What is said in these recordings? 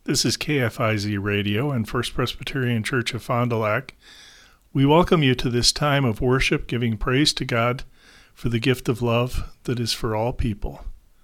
This is KFIZ Radio and First Presbyterian Church of Fond du Lac. We welcome you to this time of worship, giving praise to God for the gift of love that is for all people.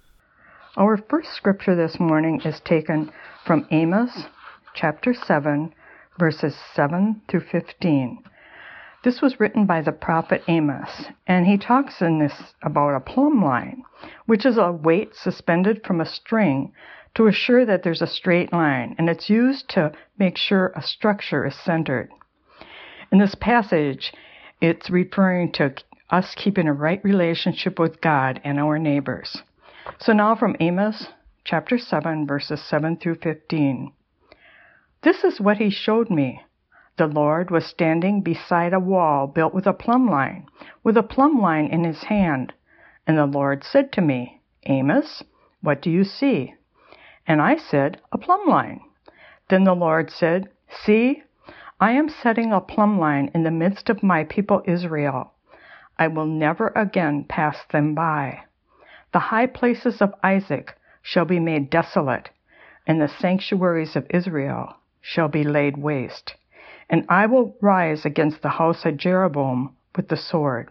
Our first scripture this morning is taken from Amos chapter 7, verses 7 through 15. This was written by the prophet Amos, and he talks in this about a plumb line, which is a weight suspended from a string to assure that there's a straight line, and it's used to make sure a structure is centered. In this passage, it's referring to us keeping a right relationship with God and our neighbors. So now from Amos chapter 7, verses 7 through 15. This is what he showed me. The Lord was standing beside a wall built with a plumb line in his hand. And the Lord said to me, Amos, what do you see? And I said, a plumb line. Then the Lord said, see, I am setting a plumb line in the midst of my people Israel. I will never again pass them by. The high places of Isaac shall be made desolate, and the sanctuaries of Israel shall be laid waste. And I will rise against the house of Jeroboam with the sword.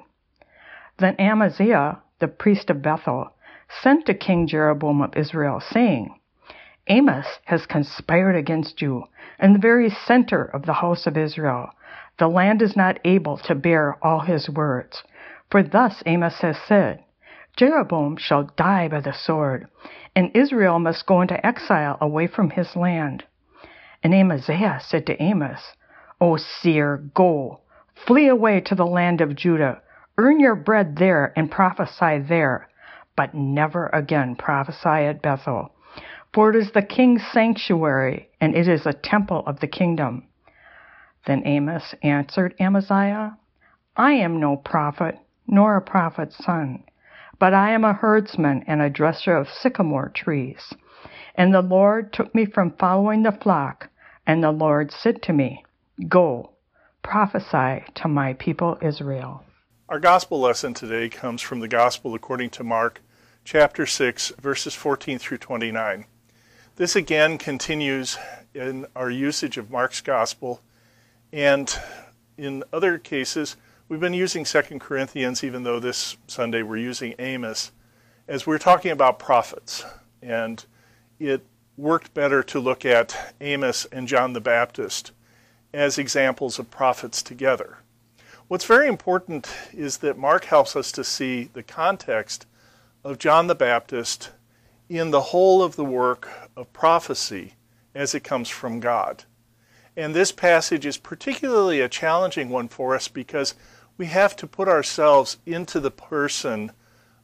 Then Amaziah, the priest of Bethel, sent to King Jeroboam of Israel, saying, Amos has conspired against you in the very center of the house of Israel. The land is not able to bear all his words. For thus Amos has said, Jeroboam shall die by the sword, and Israel must go into exile away from his land. And Amaziah said to Amos, O seer, go, flee away to the land of Judah, earn your bread there and prophesy there, but never again prophesy at Bethel. For it is the king's sanctuary, and it is a temple of the kingdom. Then Amos answered Amaziah, I am no prophet, nor a prophet's son, but I am a herdsman and a dresser of sycamore trees. And the Lord took me from following the flock, and the Lord said to me, Go, prophesy to my people Israel. Our gospel lesson today comes from the Gospel according to Mark, chapter 6, verses 14 through 29. This again continues in our usage of Mark's gospel, and in other cases, we've been using 2 Corinthians, even though this Sunday we're using Amos, as we're talking about prophets. And it worked better to look at Amos and John the Baptist as examples of prophets together. What's very important is that Mark helps us to see the context of John the Baptist in the whole of the work of prophecy as it comes from God. And this passage is particularly a challenging one for us because we have to put ourselves into the person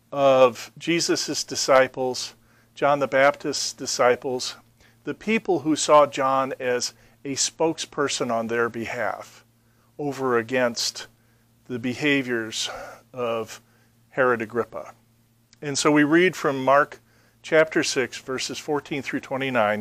of Jesus' disciples, John the Baptist's disciples, the people who saw John as a spokesperson on their behalf over against the behaviors of Herod Agrippa. And so we read from Mark chapter 6, verses 14 through 29.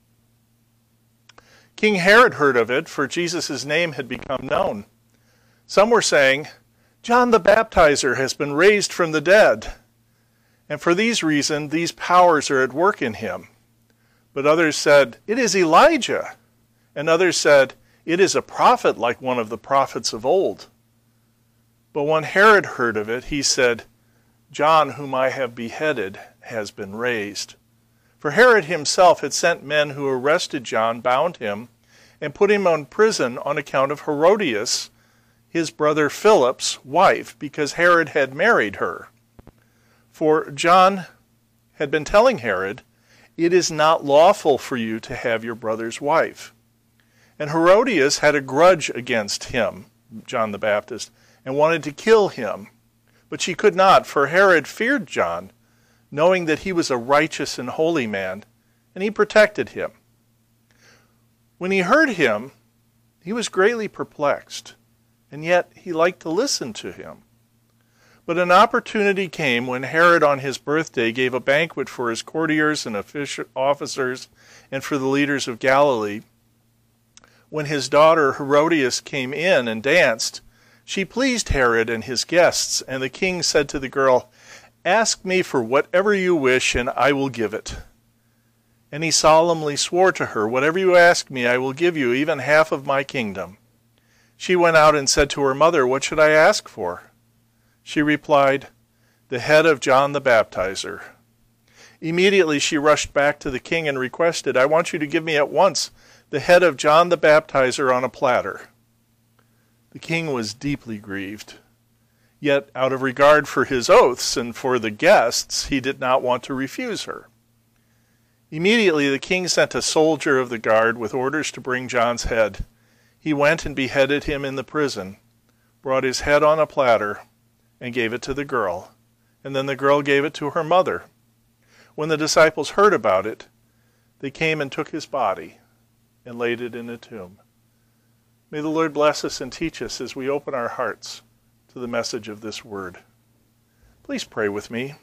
King Herod heard of it, for Jesus' name had become known. Some were saying, John the Baptizer has been raised from the dead, and for these reasons these powers are at work in him. But others said, it is Elijah. And others said, it is a prophet like one of the prophets of old. But when Herod heard of it, he said, John, whom I have beheaded, has been raised. For Herod himself had sent men who arrested John, bound him, and put him in prison on account of Herodias, his brother Philip's wife, because Herod had married her. For John had been telling Herod, it is not lawful for you to have your brother's wife. And Herodias had a grudge against him, John the Baptist, and wanted to kill him. But she could not, for Herod feared John, knowing that he was a righteous and holy man, and he protected him. When he heard him, he was greatly perplexed, and yet he liked to listen to him. But an opportunity came when Herod on his birthday gave a banquet for his courtiers and officers and for the leaders of Galilee. When his daughter Herodias came in and danced, she pleased Herod and his guests, and the king said to the girl, Ask me for whatever you wish, and I will give it. And he solemnly swore to her, "Whatever you ask me, I will give you, even half of my kingdom." She went out and said to her mother, "What should I ask for?" She replied, "The head of John the Baptizer." Immediately she rushed back to the king and requested, "I want you to give me at once the head of John the Baptizer on a platter." The king was deeply grieved. Yet, out of regard for his oaths and for the guests, he did not want to refuse her. Immediately the king sent a soldier of the guard with orders to bring John's head. He went and beheaded him in the prison, brought his head on a platter, and gave it to the girl. And then the girl gave it to her mother. When the disciples heard about it, they came and took his body and laid it in a tomb. May the Lord bless us and teach us as we open our hearts to the message of this word. Please pray with me.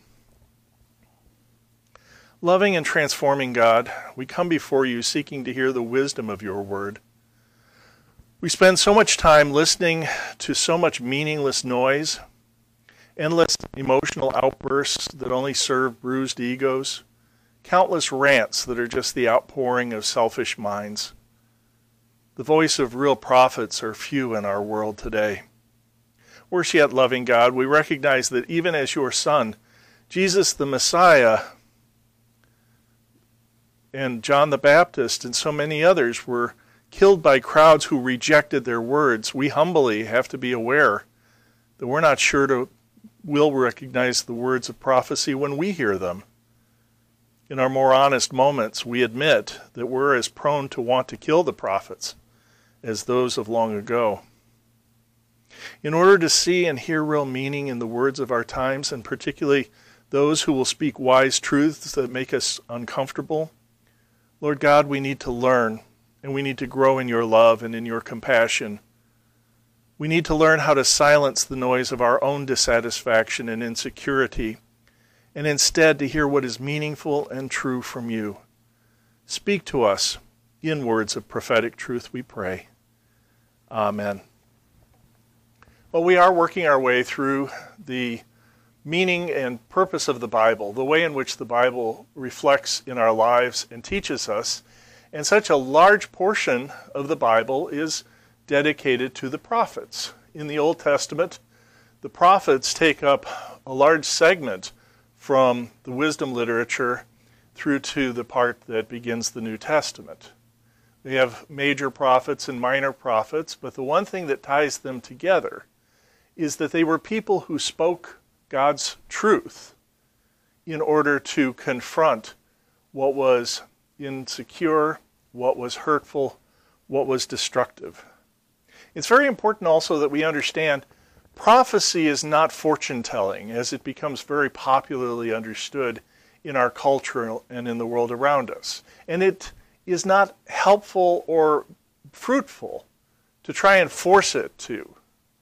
Loving and transforming God, we come before you seeking to hear the wisdom of your word. We spend so much time listening to so much meaningless noise, endless emotional outbursts that only serve bruised egos, countless rants that are just the outpouring of selfish minds. The voice of real prophets are few in our world today. Worse yet, loving God, we recognize that even as your Son, Jesus the Messiah, and John the Baptist and so many others were killed by crowds who rejected their words, we humbly have to be aware that we're not sure we'll recognize the words of prophecy when we hear them. In our more honest moments, we admit that we're as prone to want to kill the prophets as those of long ago. In order to see and hear real meaning in the words of our times, and particularly those who will speak wise truths that make us uncomfortable, Lord God, we need to learn, and we need to grow in your love and in your compassion. We need to learn how to silence the noise of our own dissatisfaction and insecurity, and instead to hear what is meaningful and true from you. Speak to us in words of prophetic truth, we pray. Amen. Well, we are working our way through the meaning and purpose of the Bible, the way in which the Bible reflects in our lives and teaches us. And such a large portion of the Bible is dedicated to the prophets. In the Old Testament, the prophets take up a large segment from the wisdom literature through to the part that begins the New Testament. We have major prophets and minor prophets, but the one thing that ties them together is that they were people who spoke God's truth in order to confront what was insecure, what was hurtful, what was destructive. It's very important also that we understand prophecy is not fortune-telling, as it becomes very popularly understood in our culture and in the world around us. And it is not helpful or fruitful to try and force it to.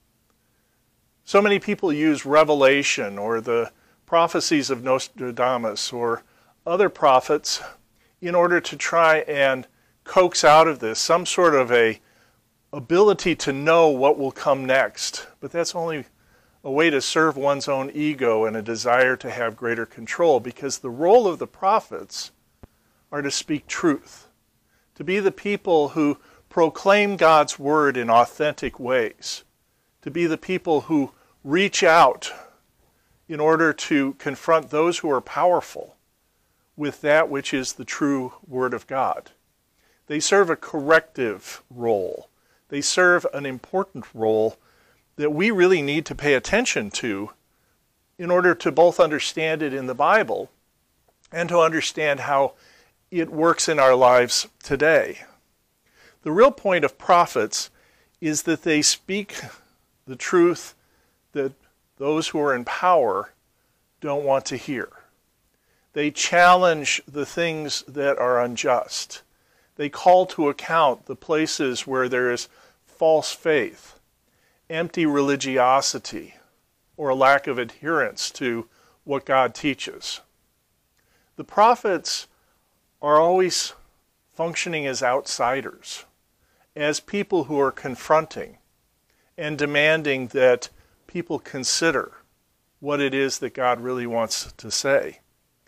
So many people use Revelation or the prophecies of Nostradamus or other prophets in order to try and coax out of this some sort of a ability to know what will come next. But that's only a way to serve one's own ego and a desire to have greater control, because the role of the prophets are to speak truth, to be the people who proclaim God's word in authentic ways, to be the people who reach out in order to confront those who are powerful with that which is the true word of God. They serve a corrective role. They serve an important role that we really need to pay attention to in order to both understand it in the Bible and to understand how it works in our lives today. The real point of prophets is that they speak the truth that those who are in power don't want to hear. They challenge the things that are unjust. They call to account the places where there is false faith, empty religiosity, or a lack of adherence to what God teaches. The prophets are always functioning as outsiders, as people who are confronting and demanding that people consider what it is that God really wants to say.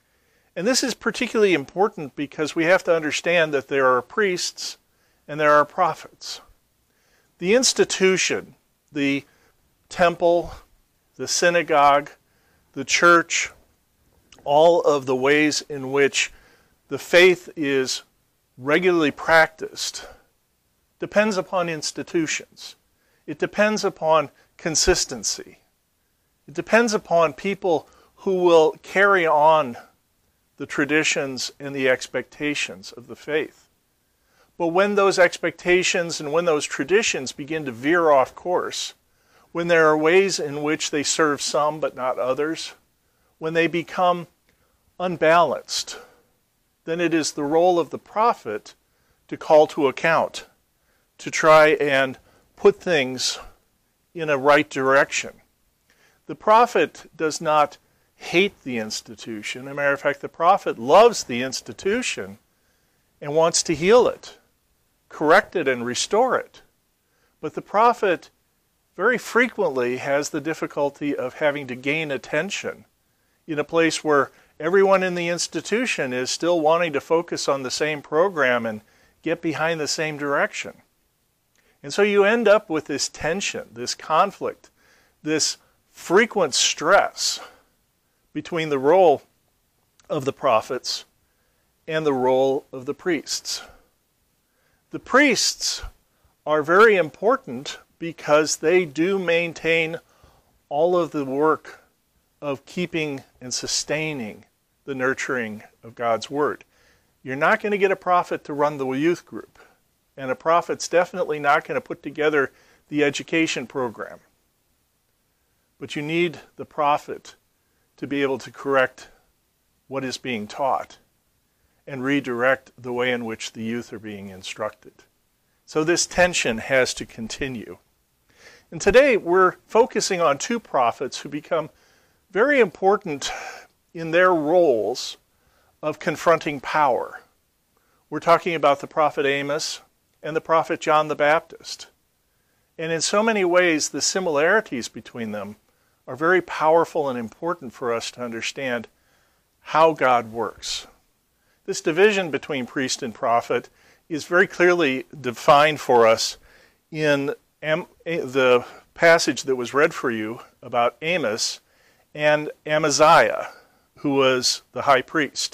And this is particularly important because we have to understand that there are priests and there are prophets. The institution, the temple, the synagogue, the church, all of the ways in which the faith is regularly practiced depends upon institutions. It depends upon consistency. It depends upon people who will carry on the traditions and the expectations of the faith. But when those expectations and when those traditions begin to veer off course, when there are ways in which they serve some but not others, when they become unbalanced, then it is the role of the prophet to call to account, to try and put things in a right direction. The prophet does not hate the institution. As a matter of fact, the prophet loves the institution and wants to heal it, correct it, and restore it. But the prophet very frequently has the difficulty of having to gain attention in a place where everyone in the institution is still wanting to focus on the same program and get behind the same direction. And so you end up with this tension, this conflict, this frequent stress between the role of the prophets and the role of the priests. The priests are very important because they do maintain all of the work of keeping and sustaining the nurturing of God's Word. You're not going to get a prophet to run the youth group, and a prophet's definitely not going to put together the education program. But you need the prophet to be able to correct what is being taught and redirect the way in which the youth are being instructed. So this tension has to continue. And today we're focusing on two prophets who become very important in their roles of confronting power. We're talking about the prophet Amos and the prophet John the Baptist. And in so many ways, the similarities between them are very powerful and important for us to understand how God works. This division between priest and prophet is very clearly defined for us in the passage that was read for you about Amos and Amaziah, who was the high priest.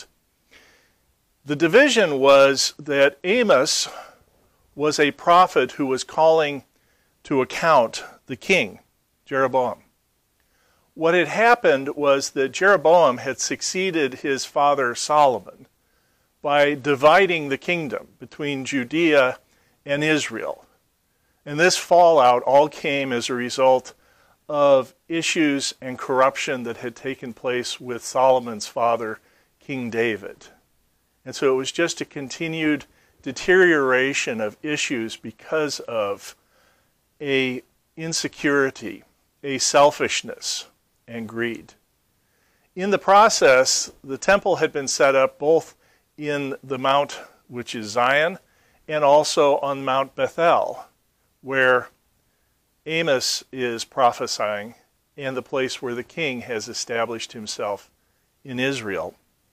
The division was that Amos was a prophet who was calling to account the king, Jeroboam. What had happened was that Jeroboam had succeeded his father Solomon by dividing the kingdom between Judea and Israel. And this fallout all came as a result of issues and corruption that had taken place with Solomon's father, King David. And so it was just a continued deterioration of issues because of a insecurity, a selfishness, and greed. In the process, the temple had been set up both in the mount, which is Zion, and also on Mount Bethel, where Amos is prophesying, and the place where the king has established himself in Israel.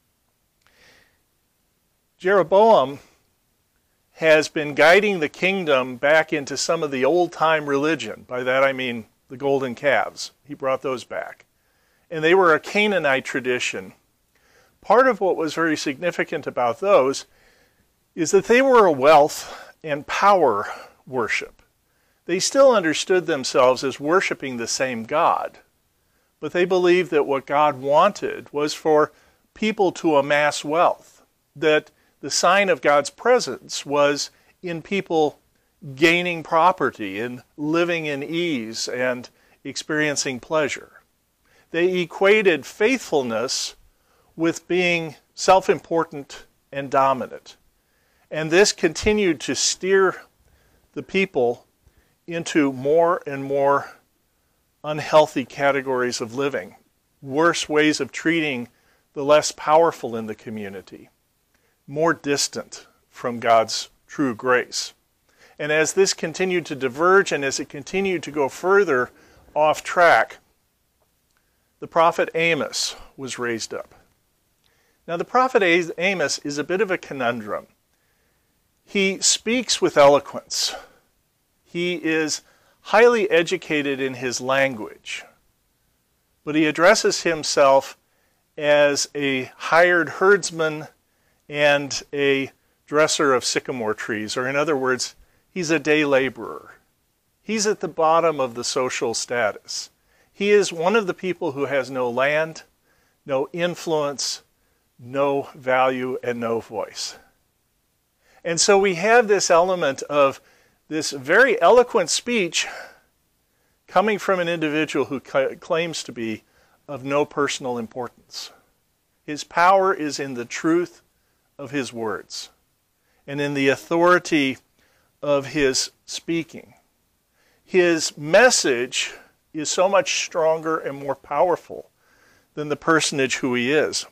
Jeroboam has been guiding the kingdom back into some of the old-time religion. By that I mean the golden calves. He brought those back. And they were a Canaanite tradition. Part of what was very significant about those is that they were a wealth and power worship. They still understood themselves as worshiping the same God, but they believed that what God wanted was for people to amass wealth, that the sign of God's presence was in people gaining property and living in ease and experiencing pleasure. They equated faithfulness with being self-important and dominant. And this continued to steer the people into more and more unhealthy categories of living, worse ways of treating the less powerful in the community, more distant from God's true grace. And as this continued to diverge and as it continued to go further off track, the prophet Amos was raised up. Now, the prophet Amos is a bit of a conundrum. He speaks with eloquence. He is highly educated in his language, but he addresses himself as a hired herdsman and a dresser of sycamore trees, or in other words, he's a day laborer. He's at the bottom of the social status. He is one of the people who has no land, no influence, no value, and no voice. And so we have this element of this very eloquent speech coming from an individual who claims to be of no personal importance. His power is in the truth of his words and in the authority of his speaking. His message is so much stronger and more powerful than the personage who he is.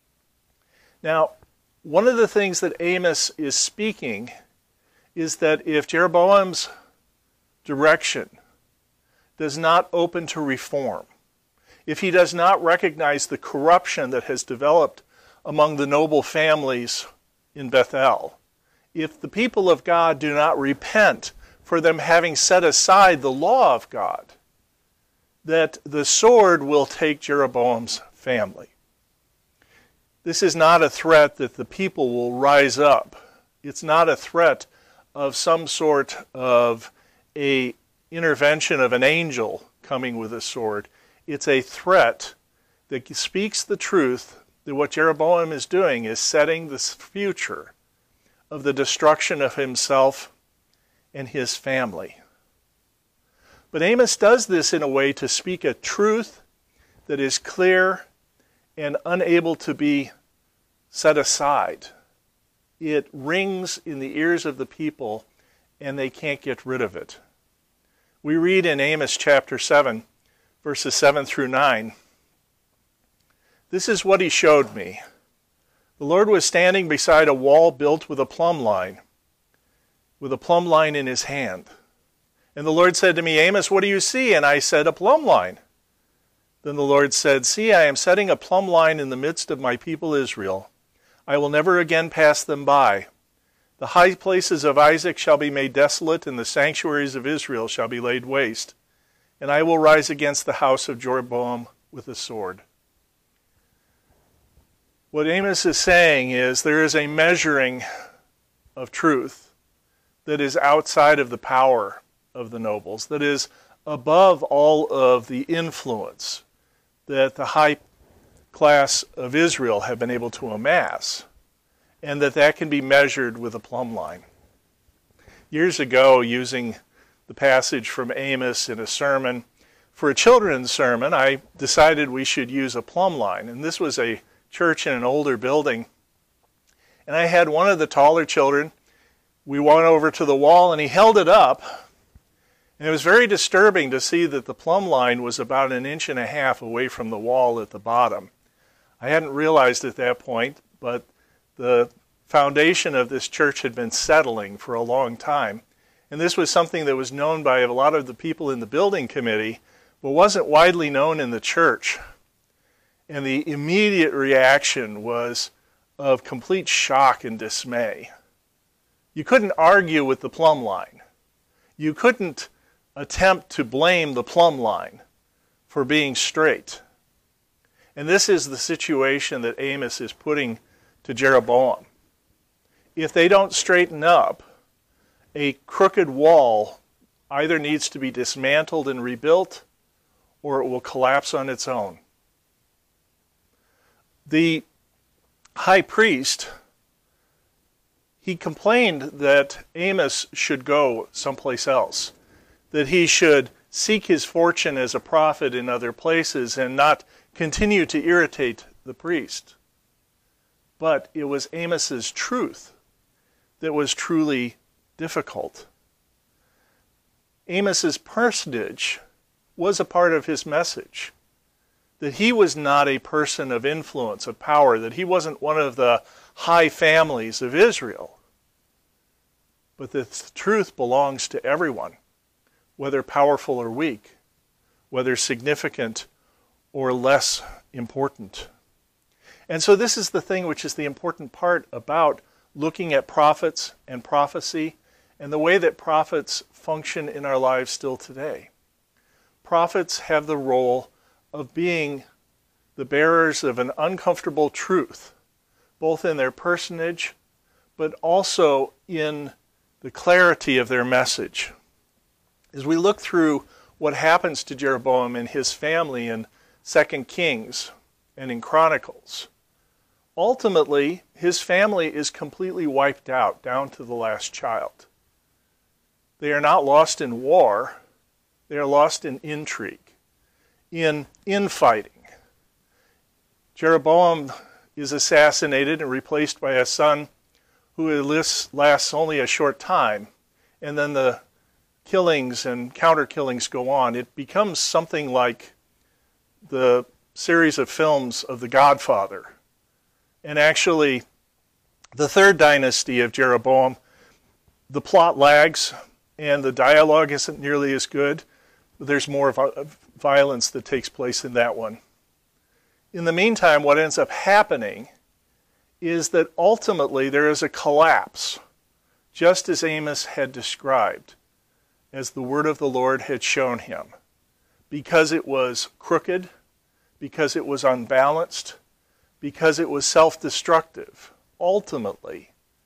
Now, one of the things that Amos is speaking is that if Jeroboam's direction does not open to reform, if he does not recognize the corruption that has developed among the noble families in Bethel, if the people of God do not repent for them having set aside the law of God, that the sword will take Jeroboam's family. This is not a threat that the people will rise up. It's not a threat of some sort of a intervention of an angel coming with a sword. It's a threat that speaks the truth that what Jeroboam is doing is setting the future of the destruction of himself and his family. But Amos does this in a way to speak a truth that is clear and unable to be set aside. It rings in the ears of the people and they can't get rid of it. We read in Amos chapter 7, verses 7 through 9, "This is what he showed me. The Lord was standing beside a wall built with a plumb line in his hand. And the Lord said to me, Amos, what do you see? And I said, a plumb line. Then the Lord said, see, I am setting a plumb line in the midst of my people Israel. I will never again pass them by. The high places of Isaac shall be made desolate, and the sanctuaries of Israel shall be laid waste. And I will rise against the house of Jeroboam with a sword." What Amos is saying is there is a measuring of truth that is outside of the power of the nobles, that is above all of the influence that the high class of Israel have been able to amass, and that can be measured with a plumb line. Years ago, using the passage from Amos in a sermon, for a children's sermon, I decided we should use a plumb line, and this was a church in an older building. And I had one of the taller children. We went over to the wall and he held it up. And it was very disturbing to see that the plumb line was about 1.5 inches away from the wall at the bottom. I hadn't realized at that point, but the foundation of this church had been settling for a long time. And this was something that was known by a lot of the people in the building committee, but wasn't widely known in the church. And the immediate reaction was of complete shock and dismay. You couldn't argue with the plumb line. You couldn't attempt to blame the plumb line for being straight. And this is the situation that Amos is putting to Jeroboam. If they don't straighten up, a crooked wall either needs to be dismantled and rebuilt, or it will collapse on its own. The high priest, he complained that Amos should go someplace else, that he should seek his fortune as a prophet in other places and not continue to irritate the priest. But it was Amos's truth that was truly difficult. Amos's personage was a part of his message, that he was not a person of influence, of power, that he wasn't one of the high families of Israel. But the truth belongs to everyone, whether powerful or weak, whether significant or less important. And so this is the thing which is the important part about looking at prophets and prophecy and the way that prophets function in our lives still today. Prophets have the role of being the bearers of an uncomfortable truth, both in their personage, but also in the clarity of their message. As we look through what happens to Jeroboam and his family in 2 Kings and in Chronicles, ultimately, his family is completely wiped out, down to the last child. They are not lost in war. They are lost in intrigue, in infighting. Jeroboam is assassinated and replaced by a son who lasts only a short time, and then the killings and counter-killings go on. It becomes something like the series of films of The Godfather. And actually, the third dynasty of Jeroboam, the plot lags and the dialogue isn't nearly as good. There's more violence that takes place in that one. In the meantime, what ends up happening is that ultimately there is a collapse, just as Amos had described, as the word of the Lord had shown him, because it was crooked, because it was unbalanced, because it was self-destructive. Ultimately,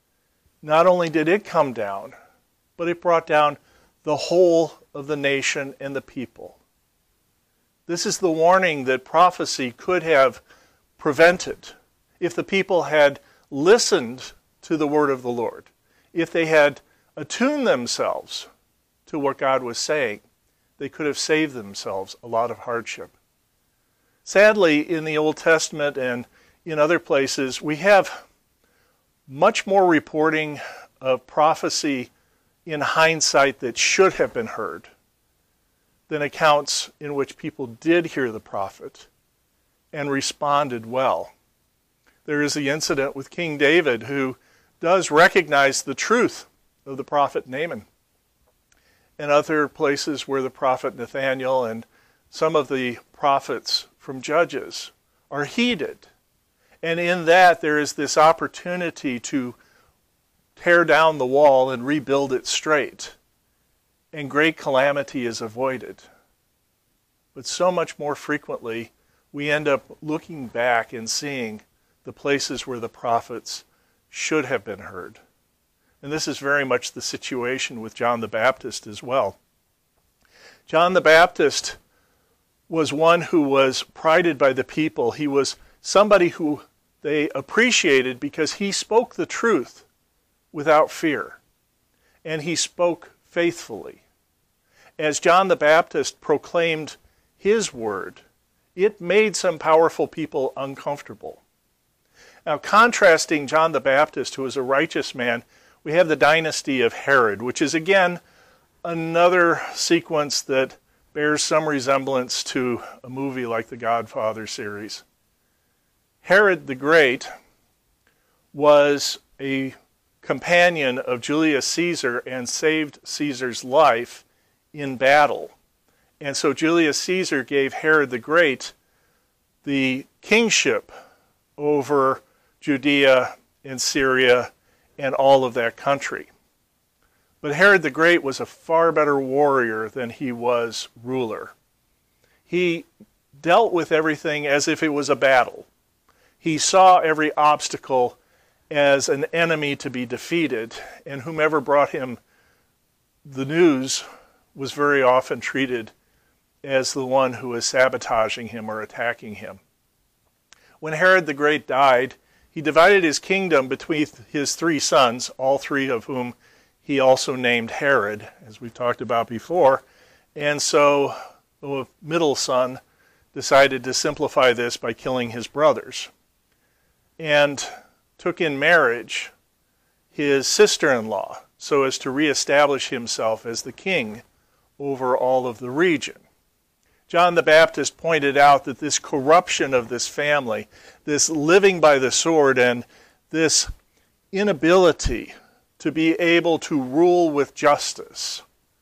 not only did it come down, but it brought down the whole of the nation and the people. This is the warning that prophecy could have prevented if the people had listened to the word of the Lord, if they had attuned themselves to what God was saying. They could have saved themselves a lot of hardship. Sadly, in the Old Testament and in other places, we have much more reporting of prophecy in hindsight that should have been heard than accounts in which people did hear the prophet and responded well. There is the incident with King David, who does recognize the truth of the prophet Naaman, and other places where the prophet Nathaniel and some of the prophets from Judges are heeded. And in that there is this opportunity to tear down the wall and rebuild it straight. And great calamity is avoided. But so much more frequently, we end up looking back and seeing the places where the prophets should have been heard. And this is very much the situation with John the Baptist as well. John the Baptist was one who was prided by the people. He was somebody who they appreciated because he spoke the truth without fear. And he spoke faithfully. As John the Baptist proclaimed his word, it made some powerful people uncomfortable. Now, contrasting John the Baptist, who was a righteous man, we have the dynasty of Herod, which is again another sequence that bears some resemblance to a movie like the Godfather series. Herod the Great was a companion of Julius Caesar and saved Caesar's life in battle. And so Julius Caesar gave Herod the Great the kingship over Judea and Syria and all of that country. But Herod the Great was a far better warrior than he was ruler. He dealt with everything as if it was a battle. He saw every obstacle as an enemy to be defeated, and whomever brought him the news was very often treated as the one who was sabotaging him or attacking him. When Herod the Great died, he divided his kingdom between his three sons, all three of whom he also named Herod, as we talked about before. And so the middle son decided to simplify this by killing his brothers, and took in marriage his sister-in-law so as to reestablish himself as the king over all of the region. John the Baptist pointed out that this corruption of this family, this living by the sword, and this inability to be able to rule with justice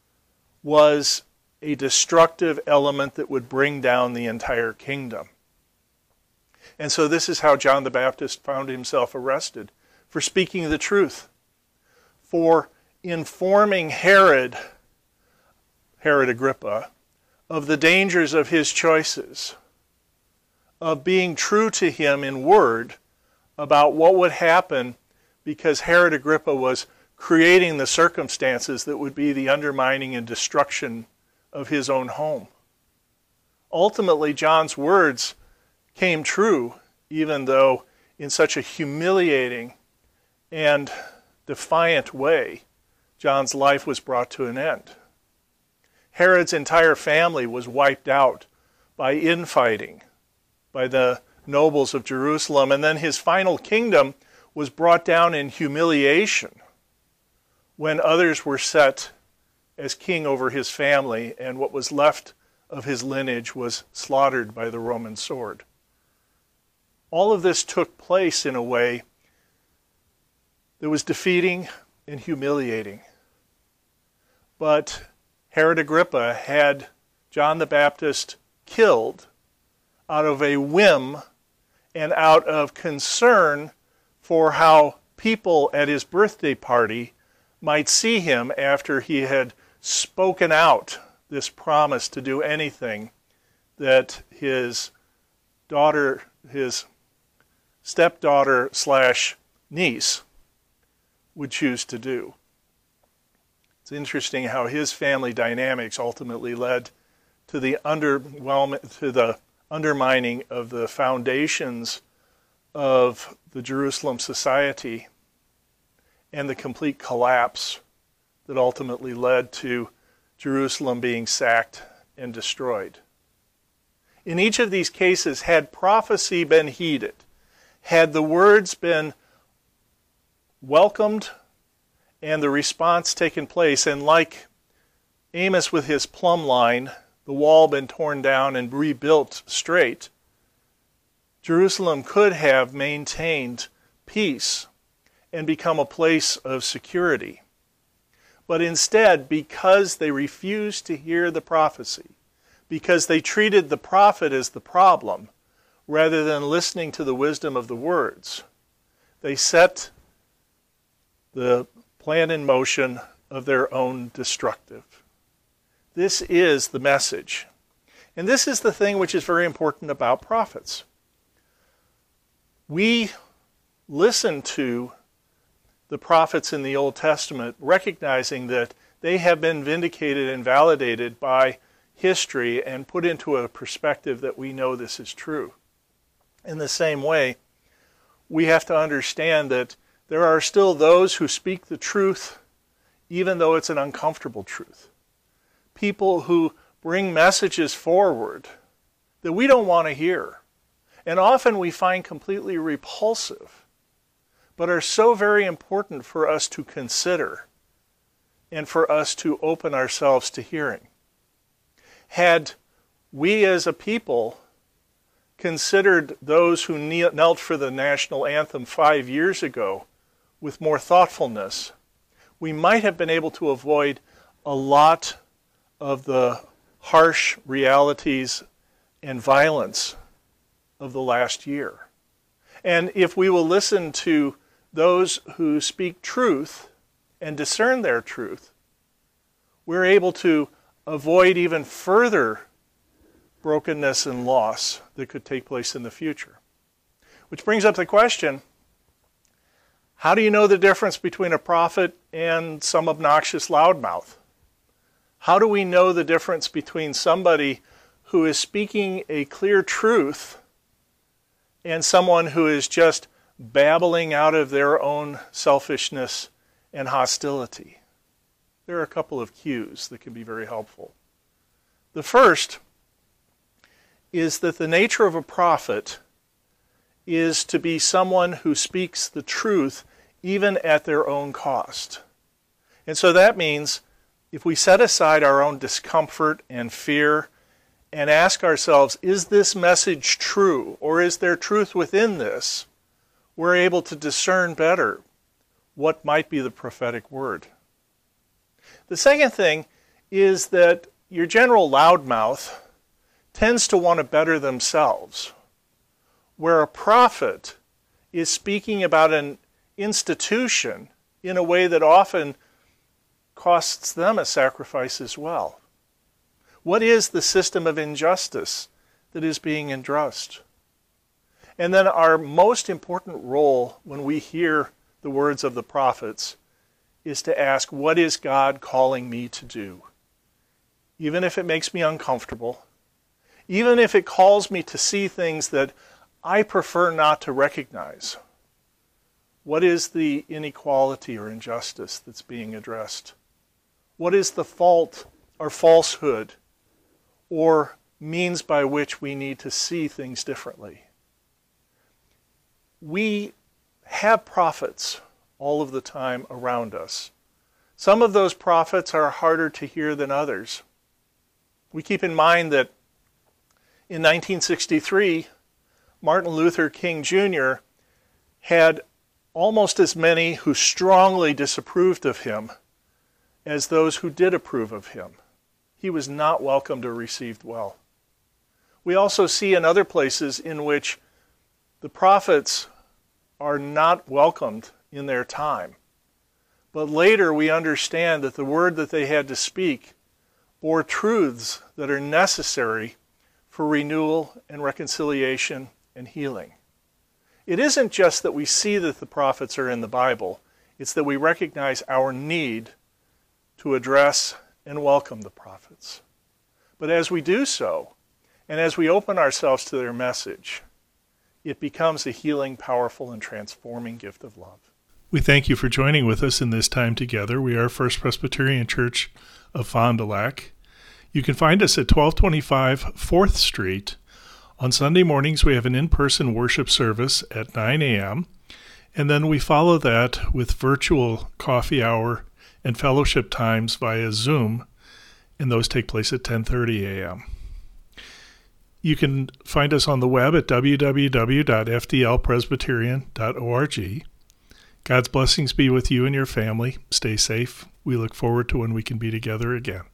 was a destructive element that would bring down the entire kingdom. And so this is how John the Baptist found himself arrested, for speaking the truth, for informing Herod Agrippa, of the dangers of his choices, of being true to him in word about what would happen because Herod Agrippa was creating the circumstances that would be the undermining and destruction of his own home. Ultimately, John's words came true, even though in such a humiliating and defiant way, John's life was brought to an end. Herod's entire family was wiped out by infighting by the nobles of Jerusalem, and then his final kingdom was brought down in humiliation when others were set as king over his family, and what was left of his lineage was slaughtered by the Roman sword. All of this took place in a way that was defeating and humiliating. But Herod Agrippa had John the Baptist killed out of a whim and out of concern for how people at his birthday party might see him after he had spoken out this promise to do anything that his daughter, his stepdaughter / niece would choose to do. It's interesting how his family dynamics ultimately led to the undermining of the foundations of the Jerusalem society and the complete collapse that ultimately led to Jerusalem being sacked and destroyed. In each of these cases, had prophecy been heeded, had the words been welcomed and the response taken place, and like Amos with his plumb line, the wall been torn down and rebuilt straight, Jerusalem could have maintained peace and become a place of security. But instead, because they refused to hear the prophecy, because they treated the prophet as the problem, rather than listening to the wisdom of the words, they set the plan in motion of their own destructive. This is the message. And this is the thing which is very important about prophets. We listen to the prophets in the Old Testament, recognizing that they have been vindicated and validated by history and put into a perspective that we know this is true. In the same way, we have to understand that there are still those who speak the truth, even though it's an uncomfortable truth. People who bring messages forward that we don't want to hear, and often we find completely repulsive, but are so very important for us to consider and for us to open ourselves to hearing. Had we as a people considered those who knelt for the national anthem 5 years ago with more thoughtfulness, we might have been able to avoid a lot of the harsh realities and violence of the last year. And if we will listen to those who speak truth and discern their truth, we're able to avoid even further brokenness and loss that could take place in the future. Which brings up the question, how do you know the difference between a prophet and some obnoxious loudmouth? How do we know the difference between somebody who is speaking a clear truth and someone who is just babbling out of their own selfishness and hostility? There are a couple of cues that can be very helpful. The first is that the nature of a prophet is to be someone who speaks the truth even at their own cost. And so that means if we set aside our own discomfort and fear and ask ourselves, is this message true, or is there truth within this, we're able to discern better what might be the prophetic word. The second thing is that your general loudmouth tends to want to better themselves, where a prophet is speaking about an institution in a way that often costs them a sacrifice as well. What is the system of injustice that is being addressed? And then our most important role when we hear the words of the prophets is to ask, what is God calling me to do? Even if it makes me uncomfortable, even if it calls me to see things that I prefer not to recognize. What is the inequality or injustice that's being addressed? What is the fault or falsehood or means by which we need to see things differently? We have prophets all of the time around us. Some of those prophets are harder to hear than others. We keep in mind that in 1963, Martin Luther King Jr. had almost as many who strongly disapproved of him as those who did approve of him. He was not welcomed or received well. We also see in other places in which the prophets are not welcomed in their time. But later we understand that the word that they had to speak bore truths that are necessary for renewal and reconciliation and healing. It isn't just that we see that the prophets are in the Bible, it's that we recognize our need to address and welcome the prophets. But as we do so, and as we open ourselves to their message, it becomes a healing, powerful, and transforming gift of love. We thank you for joining with us in this time together. We are First Presbyterian Church of Fond du Lac. You can find us at 1225 4th Street. On Sunday mornings, we have an in-person worship service at 9 a.m., and then we follow that with virtual coffee hour and fellowship times via Zoom, and those take place at 10:30 a.m. You can find us on the web at www.fdlpresbyterian.org. God's blessings be with you and your family. Stay safe. We look forward to when we can be together again.